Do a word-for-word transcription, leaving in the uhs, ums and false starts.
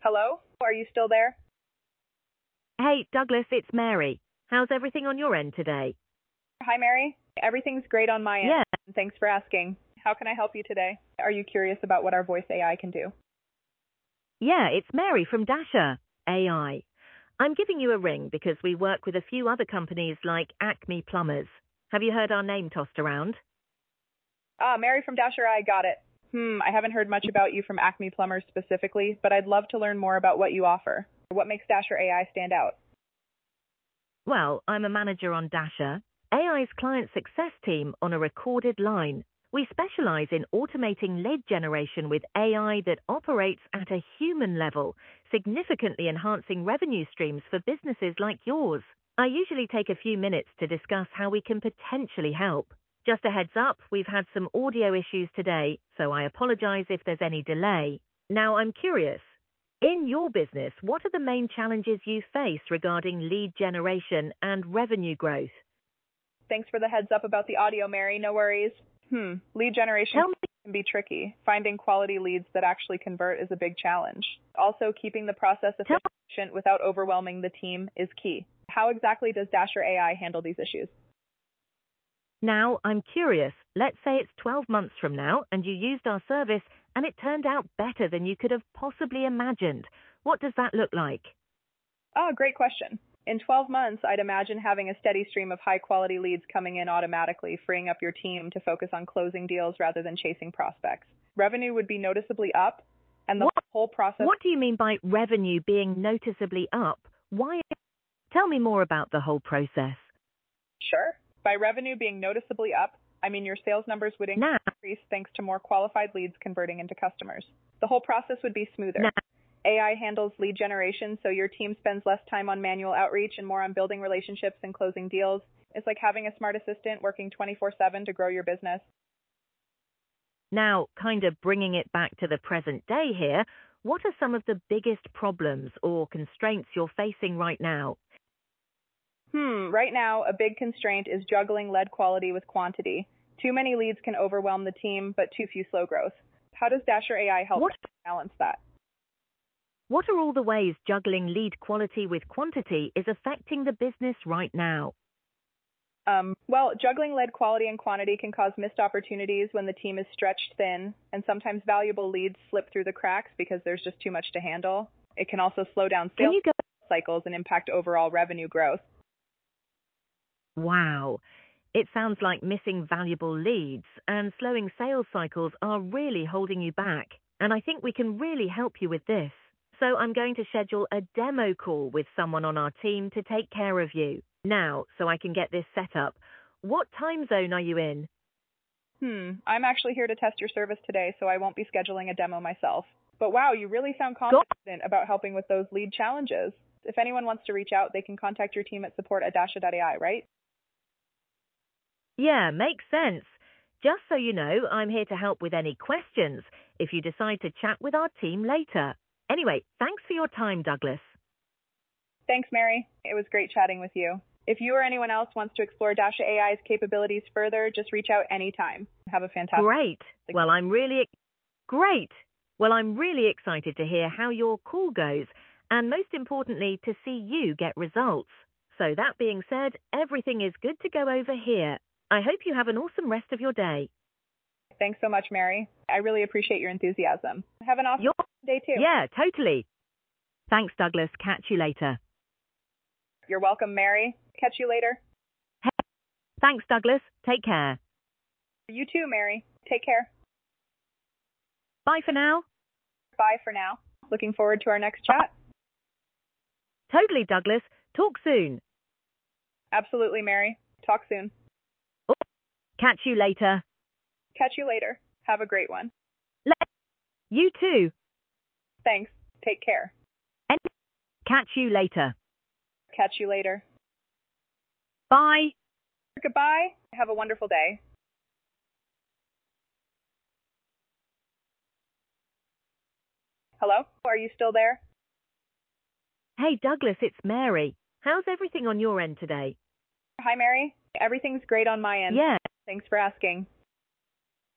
Hello? Are you still there? Hey, Douglas, it's Mary. How's everything on your end today? Hi, Mary. Everything's great on my end. Yeah. Thanks for asking. How can I help you today? Are you curious about what our voice A I can do? Yeah, it's Mary from Dasher A I. I'm giving you a ring because we work with a few other companies like Acme Plumbers. Have you heard our name tossed around? Ah, Mary from Dasher I got it. Hmm, I haven't heard much about you from Acme Plumbers specifically, but I'd love to learn more about what you offer. What makes Dasher A I stand out? Well, I'm a manager on Dasher, A I's client success team on a recorded line. We specialize in automating lead generation with A I that operates at a human level, significantly enhancing revenue streams for businesses like yours. I usually take a few minutes to discuss how we can potentially help. Just a heads up, we've had some audio issues today, so I apologize if there's any delay. Now, I'm curious. In your business, what are the main challenges you face regarding lead generation and revenue growth? Thanks for the heads up about the audio, Mary. No worries. Hmm, lead generation Tell me. can be tricky. Finding quality leads that actually convert is a big challenge. Also, keeping the process Tell efficient without overwhelming the team is key. How exactly does Dasher A I handle these issues? Now, I'm curious. Let's say it's twelve months from now and you used our service and it turned out better than you could have possibly imagined. What does that look like? Ah, great question. In twelve months, I'd imagine having a steady stream of high-quality leads coming in automatically, freeing up your team to focus on closing deals rather than chasing prospects. Revenue would be noticeably up, and the What, whole process... what do you mean by revenue being noticeably up? Why? Tell me more about the whole process. Sure. By revenue being noticeably up, I mean your sales numbers would Now, increase thanks to more qualified leads converting into customers. The whole process would be smoother. now, A I handles lead generation, so your team spends less time on manual outreach and more on building relationships and closing deals. It's like having a smart assistant working twenty-four seven to grow your business. now, kind of bringing it back to the present day here, what are some of the biggest problems or constraints you're facing right now? Hmm, right now, a big constraint is juggling lead quality with quantity. Too many leads can overwhelm the team, but too few slow growth. How does Dasher A I help What balance that? What are all the ways juggling lead quality with quantity is affecting the business right now? Um, well, juggling lead quality and quantity can cause missed opportunities when the team is stretched thin, and sometimes valuable leads slip through the cracks because there's just too much to handle. It can also slow down Can sales you go? cycles and impact overall revenue growth. Wow. It sounds like missing valuable leads and slowing sales cycles are really holding you back. And I think we can really help you with this. So I'm going to schedule a demo call with someone on our team to take care of you. Now, so I can get this set up. What time zone are you in? Hmm, I'm actually here to test your service today, so I won't be scheduling a demo myself. But wow, you really sound Go. confident about helping with those lead challenges. If anyone wants to reach out, they can contact your team at support at dasha dot A I, right? Yeah, makes sense. Just so you know, I'm here to help with any questions if you decide to chat with our team later. Anyway, thanks for your time, Douglas. Thanks, Mary. It was great chatting with you. If you or anyone else wants to explore Dasha A I's capabilities further, just reach out anytime. Have a fantastic Great. Well, I'm really great. Well, I'm really excited to hear how your call goes and most importantly to see you get results. So that being said, everything is good to go over here. I hope you have an awesome rest of your day. Thanks so much, Mary. I really appreciate your enthusiasm. Have an awesome You're, day too. yeah, totally. Thanks, Douglas. Catch you later. You're welcome, Mary. Catch you later. Hey, thanks, Douglas. Take care. You too, Mary. Take care. Bye for now. Bye for now. Looking forward to our next chat. Totally, Douglas. Talk soon. Absolutely, Mary. Talk soon. Oh, catch you later. Catch you later. Have a great one. Le- you too. Thanks. Take care. And catch you later. Catch you later. Bye. Goodbye. Have a wonderful day. Hello? Are you still there? Hey, Douglas, it's Mary. How's everything on your end today? Hi, Mary. Everything's great on my end. Yeah. Thanks for asking.